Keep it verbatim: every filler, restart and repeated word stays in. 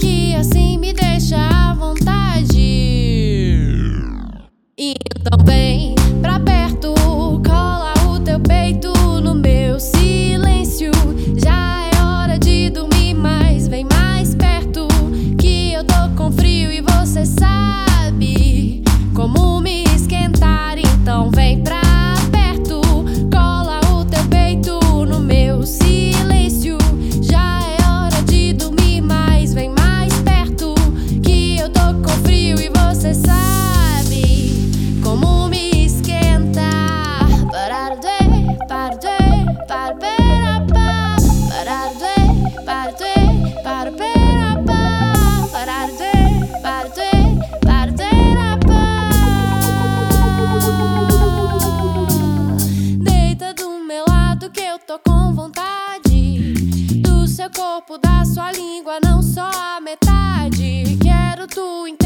que assim me deixa à vontade. Então vem pra perto, cola o teu peito no meu silêncio. Já é hora de dormir, mas vem mais perto, que eu tô com frio e você sabe como me esquentar. Então vem pra perto, cola o teu peito no meu silêncio. Já é hora de dormir, mas vem mais perto, que eu tô com frio e você sabe como me esquentar. Pararde, parde, parperapá. Pararde, parde, parperapá. Pararde, parde, parperapá. Deita do meu lado que eu tô com vontade do seu corpo, da sua língua, não só a metade. Quero tu em